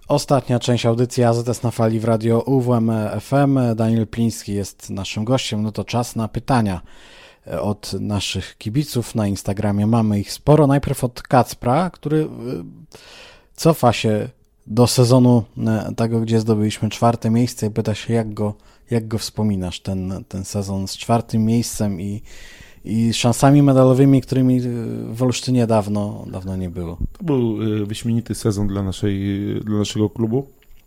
Ostatnia część audycji AZS na fali w radio UWM FM. Daniel Pliński jest naszym gościem. No to czas na pytania od naszych kibiców na Instagramie. Mamy ich sporo. Najpierw od Kacpra, który cofa się do sezonu tego, gdzie zdobyliśmy 4. miejsce i pyta się, jak go wspominasz, ten sezon z 4. miejscem i szansami medalowymi, którymi w Olsztynie dawno nie było. To był wyśmienity sezon dla naszego klubu.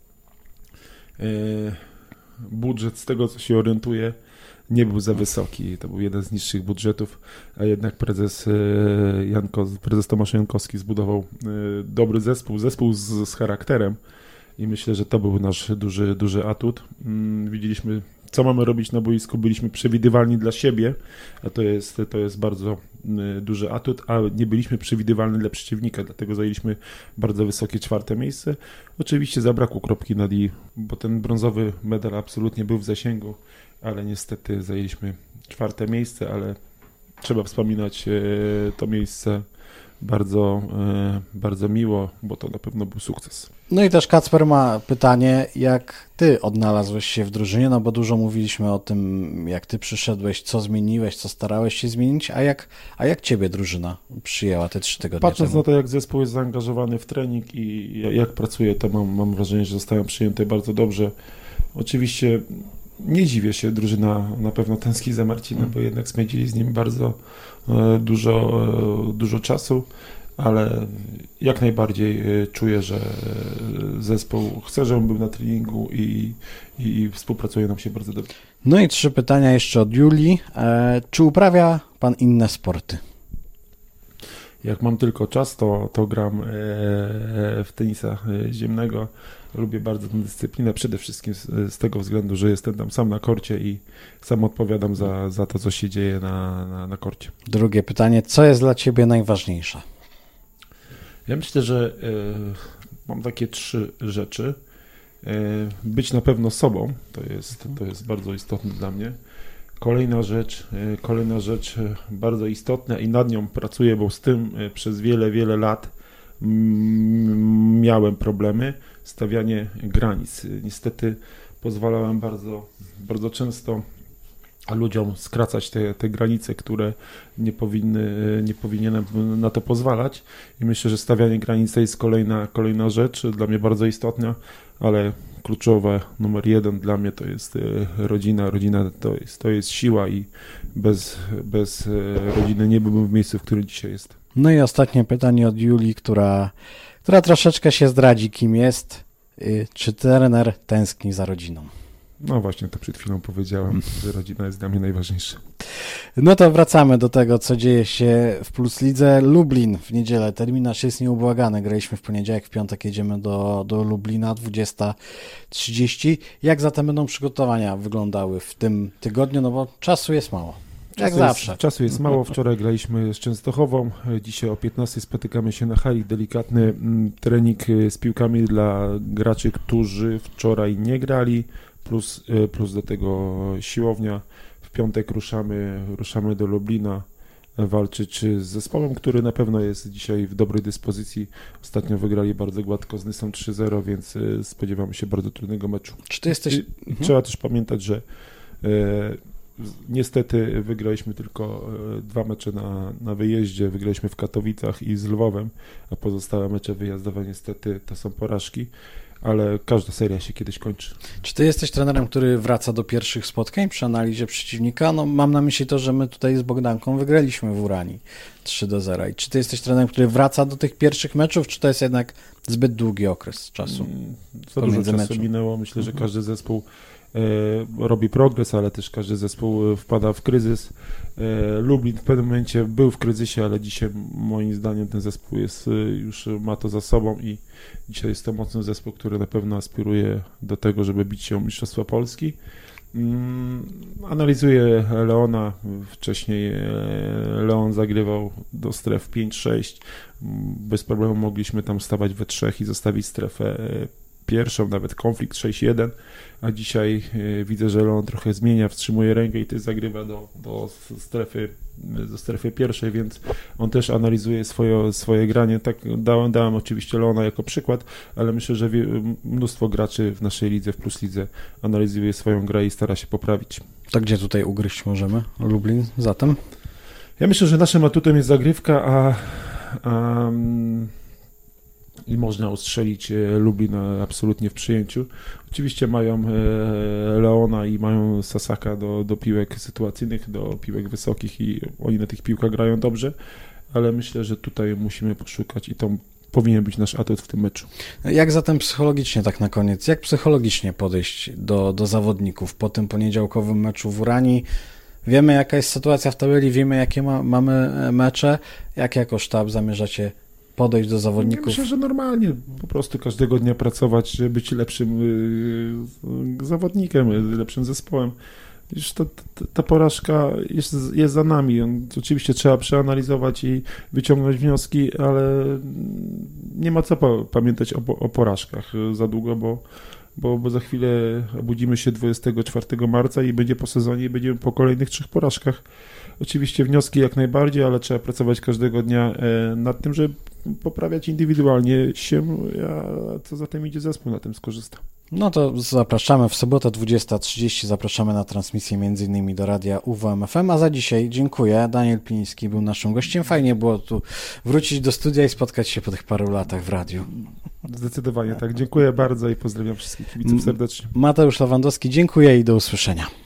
Budżet, z tego co się orientuję, nie był za wysoki. To był jeden z niższych budżetów, a jednak prezes Tomasz Jankowski zbudował dobry zespół z charakterem i myślę, że to był nasz duży atut. Widzieliśmy, co mamy robić na boisku, byliśmy przewidywalni dla siebie, a to jest bardzo duży atut, a nie byliśmy przewidywalni dla przeciwnika, dlatego zajęliśmy bardzo wysokie 4. miejsce. Oczywiście zabrakło kropki nad i, bo ten brązowy medal absolutnie był w zasięgu, ale niestety zajęliśmy 4. miejsce, ale trzeba wspominać to miejsce bardzo miło, bo to na pewno był sukces. No i też Kacper ma pytanie, jak ty odnalazłeś się w drużynie, no bo dużo mówiliśmy o tym, jak ty przyszedłeś, co zmieniłeś, co starałeś się zmienić, a jak ciebie drużyna przyjęła te 3 tygodnie Patrząc temu? na to, jak zespół jest zaangażowany w trening i jak pracuje, to mam wrażenie, że zostają przyjęte bardzo dobrze. Oczywiście nie dziwię się, drużyna na pewno tęskni za Marcinem, bo jednak spędzili z nim bardzo dużo czasu, ale jak najbardziej czuję, że zespół chce, żebym był na treningu i współpracuje nam się bardzo dobrze. No i 3 pytania jeszcze od Julii. Czy uprawia pan inne sporty? Jak mam tylko czas, to gram w tenisa ziemnego. Lubię bardzo tę dyscyplinę, przede wszystkim z tego względu, że jestem tam sam na korcie i sam odpowiadam za to, co się dzieje na korcie. Drugie pytanie. Co jest dla ciebie najważniejsze? Ja myślę, że mam takie 3 rzeczy. Być na pewno sobą, to jest bardzo istotne dla mnie. Kolejna rzecz bardzo istotna i nad nią pracuję, bo z tym przez wiele lat miałem problemy. Stawianie granic. Niestety pozwalałem bardzo często ludziom skracać te granice, które nie powinienem na to pozwalać i myślę, że stawianie granic to jest kolejna rzecz, dla mnie bardzo istotna, ale kluczowe numer 1 dla mnie to jest rodzina. Rodzina to jest siła i bez rodziny nie byłbym w miejscu, w którym dzisiaj jest. No i ostatnie pytanie od Julii, która troszeczkę się zdradzi, kim jest. Czy trener tęskni za rodziną? No właśnie, to przed chwilą powiedziałem, że rodzina jest dla mnie najważniejsza. No to wracamy do tego, co dzieje się w Plus Lidze. Lublin w niedzielę, terminarz jest nieubłagany. Graliśmy w poniedziałek, w piątek jedziemy do Lublina, 20:30. Jak zatem będą przygotowania wyglądały w tym tygodniu? No bo czasu jest mało. Jak zawsze. Czasu jest mało. Wczoraj graliśmy z Częstochową. Dzisiaj o 15:00 spotykamy się na hali. Delikatny trening z piłkami dla graczy, którzy wczoraj nie grali. Plus do tego siłownia. W piątek ruszamy do Lublina walczyć z zespołem, który na pewno jest dzisiaj w dobrej dyspozycji. Ostatnio wygrali bardzo gładko z Nysą 3-0, więc spodziewamy się bardzo trudnego meczu. Czy ty jesteś... Trzeba też pamiętać, że niestety wygraliśmy tylko 2 mecze na wyjeździe. Wygraliśmy w Katowicach i z Lwowem, a pozostałe mecze wyjazdowe niestety to są porażki, ale każda seria się kiedyś kończy. Czy ty jesteś trenerem, który wraca do pierwszych spotkań przy analizie przeciwnika? No mam na myśli to, że my tutaj z Bogdanką wygraliśmy w Uranii 3-0. I czy ty jesteś trenerem, który wraca do tych pierwszych meczów, czy to jest jednak zbyt długi okres czasu? Za dużo czasu minęło. Myślę, że każdy zespół robi progres, ale też każdy zespół wpada w kryzys. Lublin w pewnym momencie był w kryzysie, ale dzisiaj moim zdaniem ten zespół już ma to za sobą i dzisiaj jest to mocny zespół, który na pewno aspiruje do tego, żeby bić się o Mistrzostwa Polski. Analizuję Leona. Wcześniej Leon zagrywał do stref 5-6. Bez problemu mogliśmy tam stawać we 3 i zostawić strefę pierwszą, nawet konflikt 6-1, a dzisiaj widzę, że Leon trochę zmienia, wstrzymuje rękę i też zagrywa do strefy pierwszej, więc on też analizuje swoje granie. Tak dałem oczywiście Leona jako przykład, ale myślę, że mnóstwo graczy w naszej lidze, w Plus Lidze analizuje swoją grę i stara się poprawić. To gdzie tutaj ugryźć możemy? Lublin zatem? Ja myślę, że naszym atutem jest zagrywka, i można ustrzelić Lublin absolutnie w przyjęciu. Oczywiście mają Leona i mają Sasaka do piłek sytuacyjnych, do piłek wysokich i oni na tych piłkach grają dobrze, ale myślę, że tutaj musimy poszukać i to powinien być nasz atut w tym meczu. Jak zatem psychologicznie tak na koniec, jak psychologicznie podejść do zawodników po tym poniedziałkowym meczu w Uranii? Wiemy, jaka jest sytuacja w tabeli, wiemy, jakie mamy mecze. Jak jako sztab zamierzacie podejść do zawodników? Ja myślę, że normalnie po prostu każdego dnia pracować, żeby być lepszym zawodnikiem, lepszym zespołem. Już ta porażka jest za nami. Oczywiście trzeba przeanalizować i wyciągnąć wnioski, ale nie ma co pamiętać o porażkach za długo, bo za chwilę obudzimy się 24 marca i będzie po sezonie i będziemy po kolejnych 3 porażkach. Oczywiście wnioski jak najbardziej, ale trzeba pracować każdego dnia nad tym, żeby poprawiać indywidualnie się, a co za tym idzie, zespół na tym skorzysta. No to zapraszamy w sobotę 20:30, zapraszamy na transmisję m.in. do radia UWM FM, a za dzisiaj dziękuję. Daniel Pliński był naszym gościem. Fajnie było tu wrócić do studia i spotkać się po tych paru latach w radiu. Zdecydowanie tak. Dziękuję bardzo i pozdrawiam wszystkich kibiców serdecznie. Mateusz Lewandowski, dziękuję i do usłyszenia.